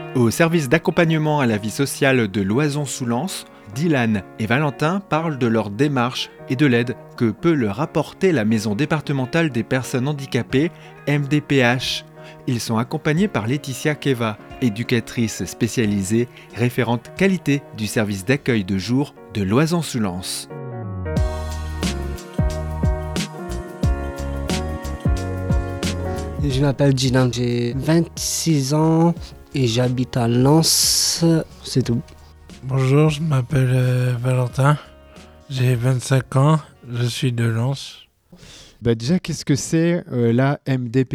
Au service d'accompagnement à la vie sociale de Loison-sous-Lens, Dylan et Valentin parlent de leur démarche et de l'aide que peut leur apporter la Maison départementale des personnes handicapées, MDPH. Ils sont accompagnés par Laetitia Keva, éducatrice spécialisée, référente qualité du service d'accueil de jour de Loison-sous-Lens. Je m'appelle Dylan, j'ai 26 ans et j'habite à Lens, c'est tout. Bonjour, je m'appelle Valentin, j'ai 25 ans, je suis de Lens. Déjà, qu'est-ce que c'est la MDPH ?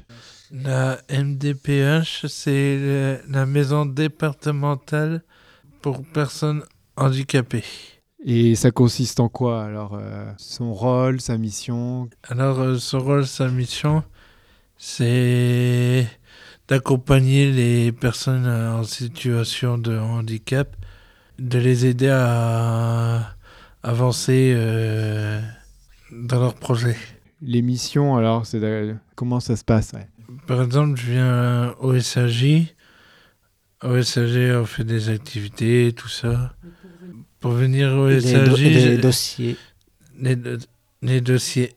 La MDPH, c'est la maison départementale pour personnes handicapées. Et ça consiste en quoi alors son rôle, sa mission ? Alors, son rôle, sa mission, c'est d'accompagner les personnes en situation de handicap, de les aider à avancer dans leurs projets. Les missions, alors, comment ça se passe ? Par exemple, je viens au SAJ. Au SAJ, on fait des activités, tout ça. Pour venir au SAJ... Les dossiers. Les dossiers.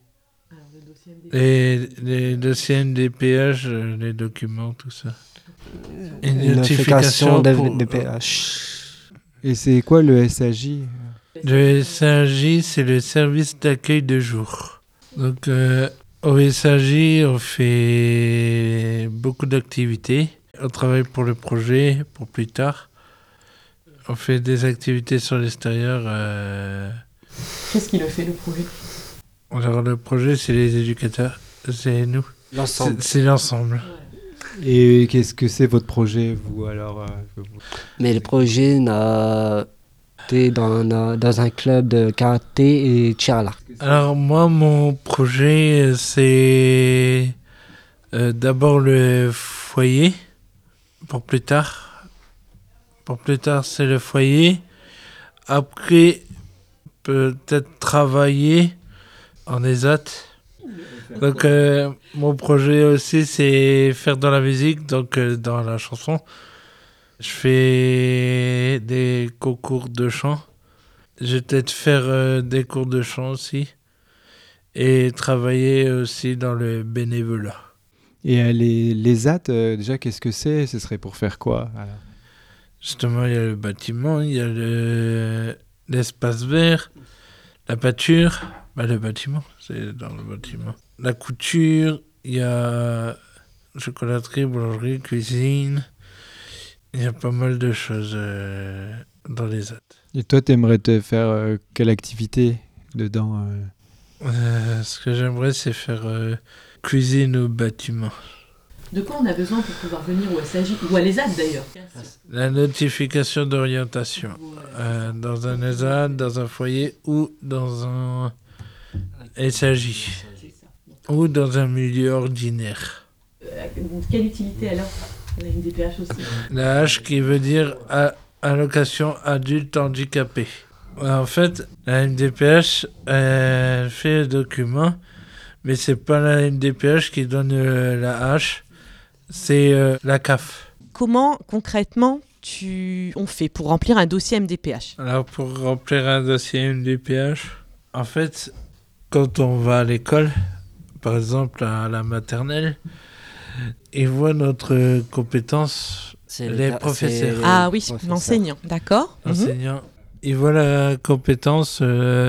Les dossiers MDPH, les documents, tout ça. Une notification de MDPH. Et c'est quoi le SAJ ? Le SAJ, c'est le service d'accueil de jour. Donc, au SAJ, on fait beaucoup d'activités. On travaille pour le projet, pour plus tard. On fait des activités sur l'extérieur. Qu'est-ce qui le fait, le projet ? Alors, le projet, c'est les éducateurs. C'est nous. L'ensemble. C'est l'ensemble. Et qu'est-ce que c'est votre projet, vous, alors Mais le projet t'es dans un club de karaté et tir à l'arc. Alors, moi, mon projet, c'est d'abord le foyer, pour plus tard. Pour plus tard, c'est le foyer. Après, peut-être travailler en ESAT. Donc, mon projet aussi, c'est faire dans la musique, donc dans la chanson. Je fais des concours de chant. Je vais peut-être faire des cours de chant aussi. Et travailler aussi dans le bénévolat. Et les AT, déjà, qu'est-ce que c'est ? Ce serait pour faire quoi alors ? Justement, il y a le bâtiment, il y a l'espace vert, la pâture. Le bâtiment, c'est dans le bâtiment. La couture, il y a chocolaterie, boulangerie, cuisine. Il y a pas mal de choses dans les AT. Et toi, t'aimerais te faire quelle activité dedans Ce que j'aimerais, c'est faire cuisine au bâtiment. De quoi on a besoin pour pouvoir venir au SAJ ou à l'ESAT d'ailleurs ? La notification d'orientation. Dans un ESAT, dans un foyer ou dans un SAJ. Ou dans un milieu ordinaire. Quelle utilité alors, la MDPH aussi ? La H qui veut dire allocation adulte handicapé. En fait, la MDPH fait le document, mais c'est pas la MDPH qui donne la H, c'est la CAF. Comment concrètement on fait pour remplir un dossier MDPH ? Alors pour remplir un dossier MDPH, en fait, quand on va à l'école, par exemple à la maternelle, ils voient notre compétence, les professeurs. Ah oui, l'enseignant, d'accord. L'enseignant. Ils voient la compétence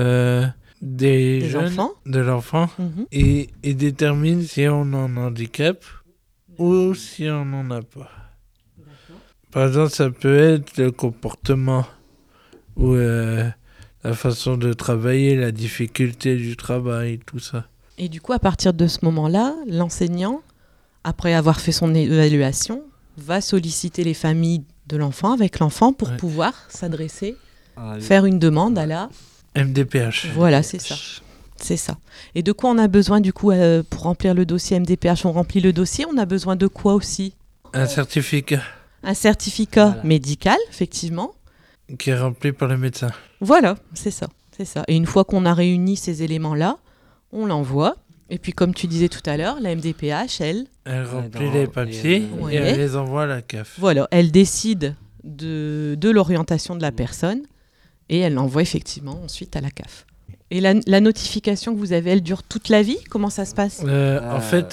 des jeunes, enfants. De l'enfant, et déterminent si on a un handicap ou si on n'en a pas. D'accord. Par exemple, ça peut être le comportement ou la façon de travailler, la difficulté du travail, tout ça. Et du coup, à partir de ce moment-là, l'enseignant, après avoir fait son évaluation, va solliciter les familles de l'enfant avec l'enfant pour pouvoir s'adresser, faire une demande à la MDPH. Voilà, c'est ça. C'est ça. Et de quoi on a besoin du coup pour remplir le dossier MDPH ? On remplit le dossier, on a besoin de quoi aussi ? Un certificat. Un certificat médical, effectivement. Qui est rempli par le médecin. Voilà, c'est ça. Et une fois qu'on a réuni ces éléments-là, on l'envoie Et puis, comme tu disais tout à l'heure, la MDPH, elle remplit les papiers et elle les envoie à la CAF. Voilà, elle décide de l'orientation de la personne et elle l'envoie effectivement ensuite à la CAF. Et la notification que vous avez, elle dure toute la vie ? Comment ça se passe ? En fait,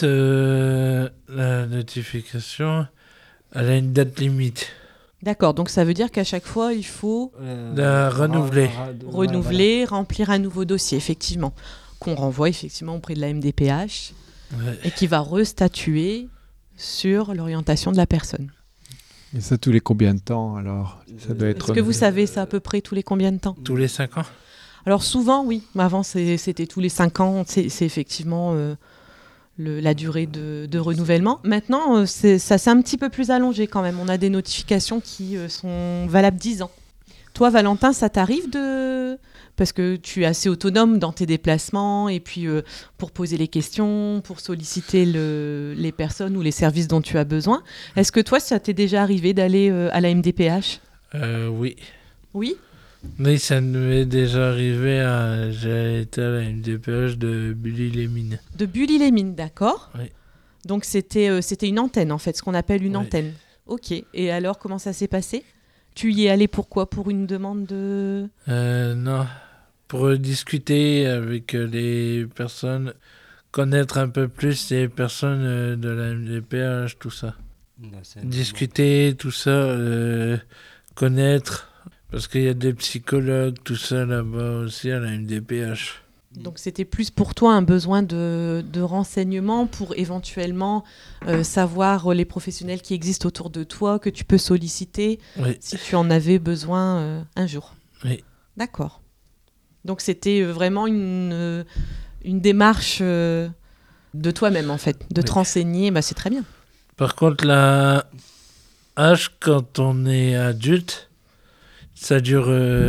la notification, elle a une date limite. D'accord, donc ça veut dire qu'à chaque fois, il faut la renouveler. Renouveler, remplir un nouveau dossier, effectivement, qu'on renvoie effectivement auprès de la MDPH et qui va restatuer sur l'orientation de la personne. Et ça, tous les combien de temps alors ? Ça doit être... Est-ce que vous savez ça à peu près tous les combien de temps ? Tous les 5 ans. Alors souvent, oui. Avant, c'était tous les 5 ans. C'est effectivement la durée de renouvellement. Maintenant, ça s'est un petit peu plus allongé quand même. On a des notifications qui sont valables 10 ans. Toi, Valentin, ça t'arrive parce que tu es assez autonome dans tes déplacements et puis pour poser les questions, pour solliciter les personnes ou les services dont tu as besoin. Est-ce que toi, ça t'est déjà arrivé d'aller à la MDPH ? Oui. Oui ? Oui, ça m'est déjà arrivé. J'ai été à la MDPH de Bully-les-Mines. De Bully-les-Mines, d'accord. Oui. Donc c'était une antenne, en fait, ce qu'on appelle une antenne. Ok. Et alors, comment ça s'est passé ? Tu y es allé pourquoi ? Pour une demande de... Non, pour discuter avec les personnes, connaître un peu plus les personnes de la MDPH, tout ça. Discuter, tout ça, connaître, parce qu'il y a des psychologues, tout ça là-bas aussi à la MDPH. Donc c'était plus pour toi un besoin de renseignements pour éventuellement savoir les professionnels qui existent autour de toi, que tu peux solliciter si tu en avais besoin un jour. Oui. D'accord. Donc c'était vraiment une démarche de toi-même en fait, de te renseigner, bah, c'est très bien. Par contre, la H, quand on est adulte, ça dure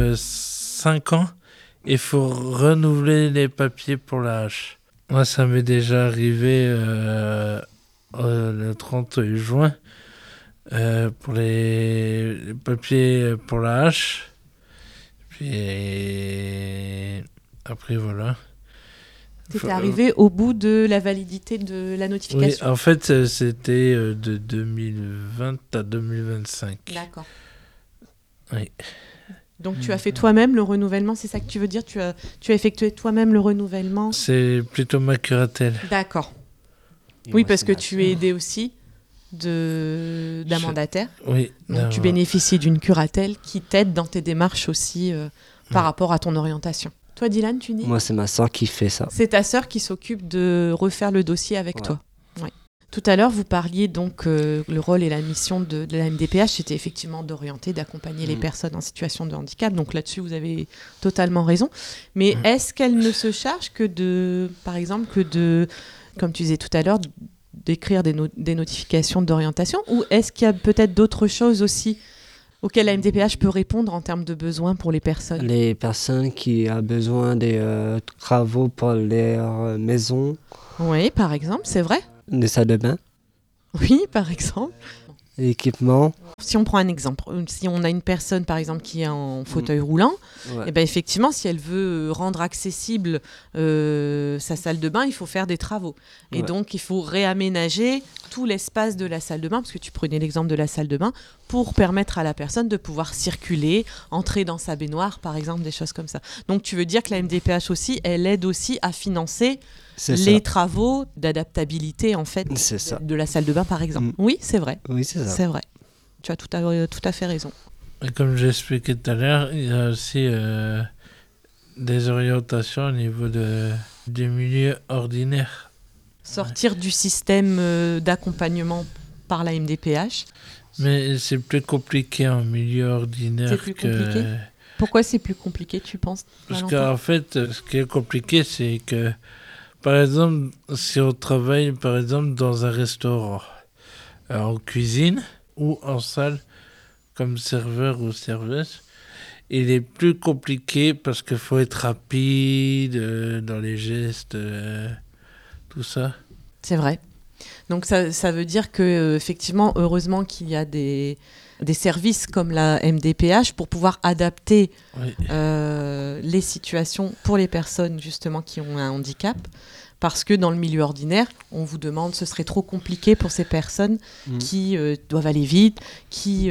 5 ans. Il faut renouveler les papiers pour la H. Moi, ça m'est déjà arrivé le 30 juin pour les papiers pour la H. Puis après, voilà. C'était arrivé au bout de la validité de la notification. Oui, en fait, c'était de 2020 à 2025. D'accord. Oui. Donc tu as fait toi-même le renouvellement, c'est ça que tu veux dire ? Tu as effectué toi-même le renouvellement ? C'est plutôt ma curatelle. D'accord. Oui, parce que tu es aidé aussi d'un mandataire. Oui. Donc tu bénéficies d'une curatelle qui t'aide dans tes démarches aussi par rapport à ton orientation. Toi, Dylan, tu dis ? Moi, c'est ma soeur qui fait ça. C'est ta sœur qui s'occupe de refaire le dossier avec toi. Ouais. Tout à l'heure, vous parliez donc le rôle et la mission de la MDPH, c'était effectivement d'orienter, d'accompagner les personnes en situation de handicap. Donc là-dessus, vous avez totalement raison. Mais est-ce qu'elle ne se charge par exemple, comme tu disais tout à l'heure, d'écrire des notifications d'orientation, ou est-ce qu'il y a peut-être d'autres choses aussi auxquelles la MDPH peut répondre en termes de besoins pour les personnes ? Les personnes qui ont besoin des travaux pour leur maison. Oui, par exemple, c'est vrai. Des salles de bain. Oui, par exemple. L'équipement. Si on prend un exemple, si on a une personne par exemple qui est en fauteuil roulant, et ben effectivement, si elle veut rendre accessible sa salle de bain, il faut faire des travaux. Et donc, il faut réaménager tout l'espace de la salle de bain, parce que tu prenais l'exemple de la salle de bain, pour permettre à la personne de pouvoir circuler, entrer dans sa baignoire, par exemple, des choses comme ça. Donc, tu veux dire que la MDPH aussi, elle aide aussi à financer les travaux d'adaptabilité, en fait, de la salle de bain, par exemple. Oui, c'est vrai. Oui, c'est ça. C'est vrai. Tu as tout à fait raison. Et comme j'ai expliqué tout à l'heure, il y a aussi des orientations au niveau du milieu ordinaire. Sortir du système d'accompagnement par la MDPH. Mais c'est plus compliqué en milieu ordinaire. C'est plus compliqué ? Pourquoi c'est plus compliqué, tu penses, Parce Valentin ? qu'en fait, ce qui est compliqué, c'est que, par exemple, si on travaille par exemple dans un restaurant, en cuisine ou en salle, comme serveur ou serveuse, il est plus compliqué parce qu'il faut être rapide dans les gestes, tout ça. C'est vrai. Donc ça veut dire que effectivement, heureusement qu'il y a des services comme la MDPH pour pouvoir adapter les situations pour les personnes justement qui ont un handicap. Parce que dans le milieu ordinaire, on vous demande, ce serait trop compliqué pour ces personnes qui doivent aller vite, qui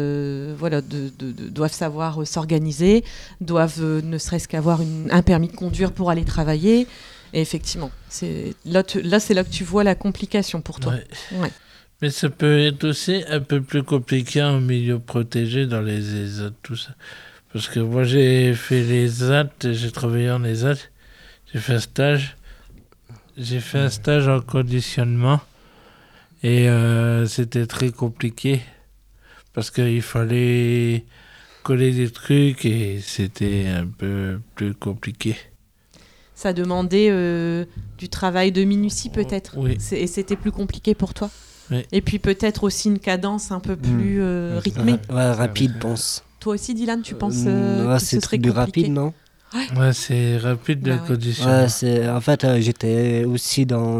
doivent savoir s'organiser, doivent ne serait-ce qu'avoir un permis de conduire pour aller travailler. Et effectivement, c'est là que tu vois la complication pour toi. Ouais. Mais ça peut être aussi un peu plus compliqué en milieu protégé dans les ESAT, tout ça. Parce que moi, j'ai fait les ESAT, j'ai travaillé en ESAT, j'ai fait un stage. J'ai fait un stage en conditionnement et c'était très compliqué parce qu'il fallait coller des trucs et c'était un peu plus compliqué. Ça demandait du travail de minutie peut-être. Oui. Et c'était plus compliqué pour toi. Oui. Et puis peut-être aussi une cadence un peu plus rythmée. Rapide, pense. Toi aussi, Dylan, tu penses que ce serait plus compliqué? rapide, non? Ouais, c'est rapide le conditionnement. Ouais, en fait, j'étais aussi dans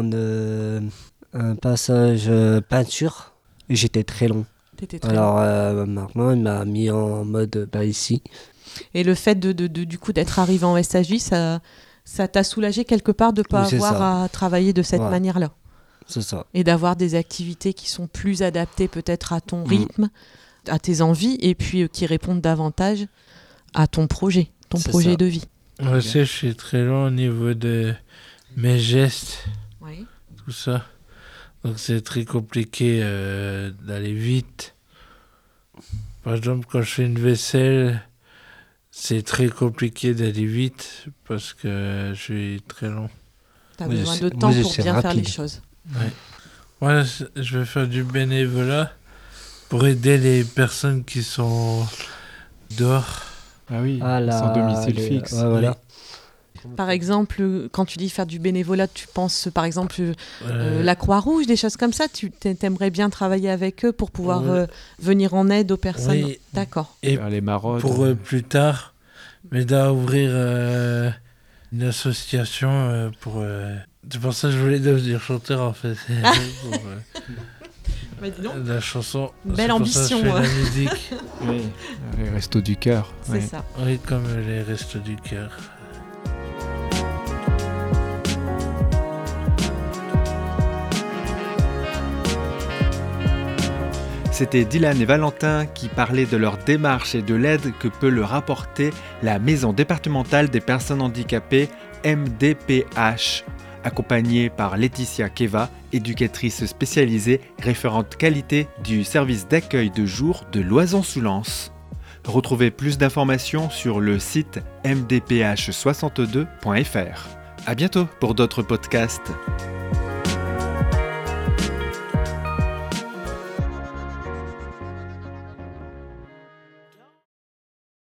un passage peinture et j'étais très long. Alors maintenant, il m'a mis en mode ici. Et le fait du coup d'être arrivé en SAJ, ça t'a soulagé quelque part de ne pas avoir à travailler de cette manière-là. C'est ça. Et d'avoir des activités qui sont plus adaptées peut-être à ton rythme, à tes envies, et puis qui répondent davantage à ton projet de vie. Moi aussi, je suis très long au niveau de mes gestes, tout ça. Donc c'est très compliqué d'aller vite. Par exemple, quand je fais une vaisselle, c'est très compliqué d'aller vite parce que je suis très long. Tu as besoin de temps pour bien faire les choses. Ouais. Moi, je vais faire du bénévolat pour aider les personnes qui sont dehors. Ah oui, sans domicile fixe. Ouais, voilà. Par exemple, quand tu dis faire du bénévolat, tu penses par exemple la Croix-Rouge, des choses comme ça. Tu aimerais bien travailler avec eux pour pouvoir venir en aide aux personnes. Oui. D'accord. Et les maraudes. Pour plus tard, mais d'ouvrir une association pour... C'est pour ça que je voulais devenir chanteur en fait. Bah, dis donc. La chanson. Belle ambition. Pour ça que je fais la musique. Oui, les restos du cœur. C'est ça. Oui, comme les restos du cœur. C'était Dylan et Valentin qui parlaient de leur démarche et de l'aide que peut leur apporter la Maison départementale des personnes handicapées, MDPH, accompagnée par Laetitia Keva, éducatrice spécialisée, référente qualité du service d'accueil de jour de Loizan-sous-Lens. Retrouvez plus d'informations sur le site mdph62.fr. À bientôt pour d'autres podcasts.